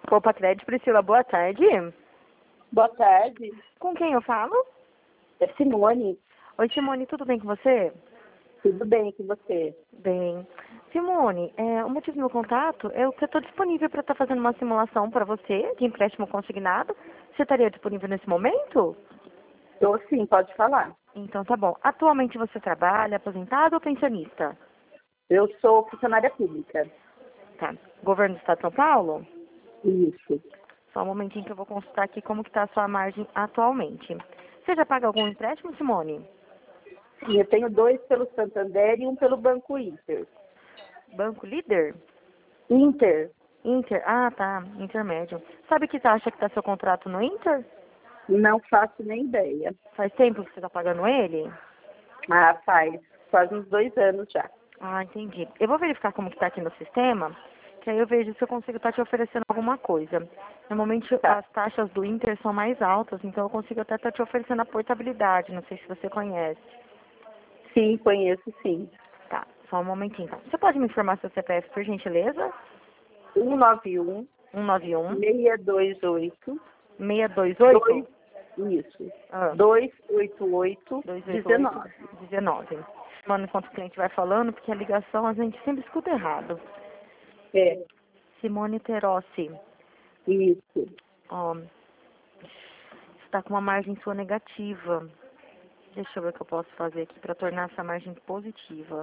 Copa Crédito, Priscila, boa tarde. Boa tarde. Com quem eu falo? É Simone. Oi, Simone, tudo bem com você? Tudo bem com você? Bem. Simone, o motivo do meu contato é o que eu estou disponível para estar fazendo uma simulação para você de empréstimo consignado. Você estaria disponível nesse momento? Tô sim, pode falar. Então tá bom. Atualmente você trabalha, aposentado ou pensionista? Eu sou funcionária pública. Tá. Governo do Estado de São Paulo? Isso. Só um momentinho que eu vou consultar aqui como que está a sua margem atualmente. Você já paga algum empréstimo, Simone? Sim, eu tenho 2 pelo Santander e um pelo Banco Inter. Banco Líder? Inter? Inter? Ah, tá. Intermédio. Sabe que taxa que está seu contrato no Inter? Não faço nem ideia. Faz tempo que você está pagando ele? Ah, faz quase uns 2 anos já. Ah, entendi. Eu vou verificar como que está aqui no sistema, que aí eu vejo se eu consigo estar te oferecendo alguma coisa. Normalmente Tá. as taxas do Inter são mais altas, então eu consigo até estar te oferecendo a portabilidade. Não sei se você conhece. Sim, conheço sim. Tá, só um momentinho então. Você pode me informar seu CPF, por gentileza? 191 191 628 628 isso. ah, 288 288 19. 19. Mano, enquanto o cliente vai falando, porque a ligação a gente sempre escuta errado. É, Simone Terossi, isso. ó, está com uma margem sua negativa. Deixa eu ver o que eu posso fazer aqui para tornar essa margem positiva.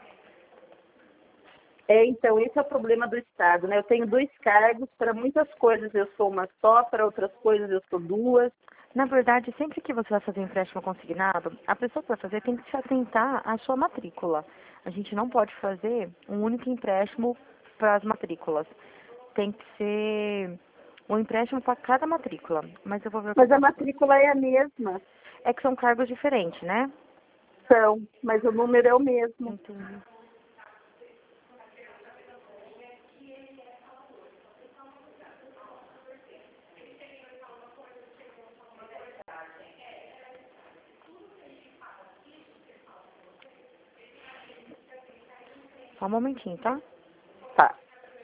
Então, esse é o problema do Estado, né? Eu tenho 2 cargos, para muitas coisas eu sou uma só, para outras coisas eu sou 2. Na verdade, sempre que você vai fazer um empréstimo consignado, a pessoa que vai fazer tem que se atentar à sua matrícula. A gente não pode fazer um único empréstimo para as matrículas. Tem que ser um empréstimo para cada matrícula. Mas eu vou ver o que eu Mas a posso. matrícula é a mesma. É que são cargos diferentes, né? São, mas o número é o mesmo. Entendi. Só um momentinho, tá? Tá.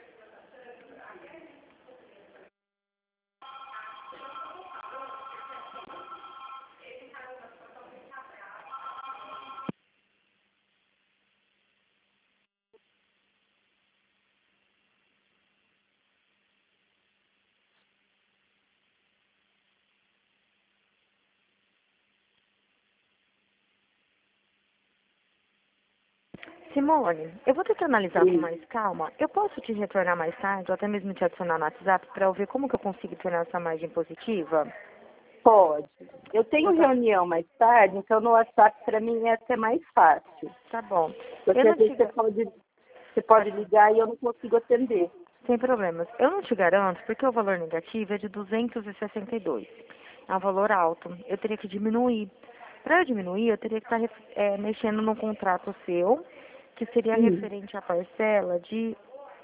Simone, eu vou ter que analisar com Sim. mais calma. Eu posso te retornar mais tarde, ou até mesmo te adicionar no WhatsApp, para eu ver como que eu consigo tornar essa margem positiva? Pode. Eu tenho Tá, reunião mais tarde, então no WhatsApp para mim é até mais fácil. tá bom. Eu Porque não às vezes te... você pode ligar e eu não consigo atender. Sem problemas. Eu não te garanto, porque o valor negativo é de 262. É um valor alto. Eu teria que diminuir. Para eu diminuir, eu teria que estar mexendo no contrato seu, que seria Sim. referente à parcela de,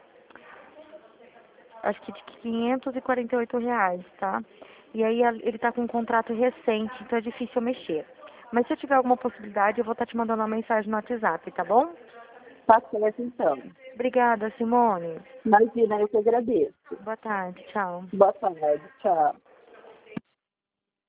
acho que de R$ 548, tá? E aí ele está com um contrato recente, então é difícil eu mexer. Mas se eu tiver alguma possibilidade, eu vou estar te mandando uma mensagem no WhatsApp, tá bom? Tá certo, então. Obrigada, Simone. Imagina, eu que agradeço. Boa tarde, tchau. Boa tarde. Tchau.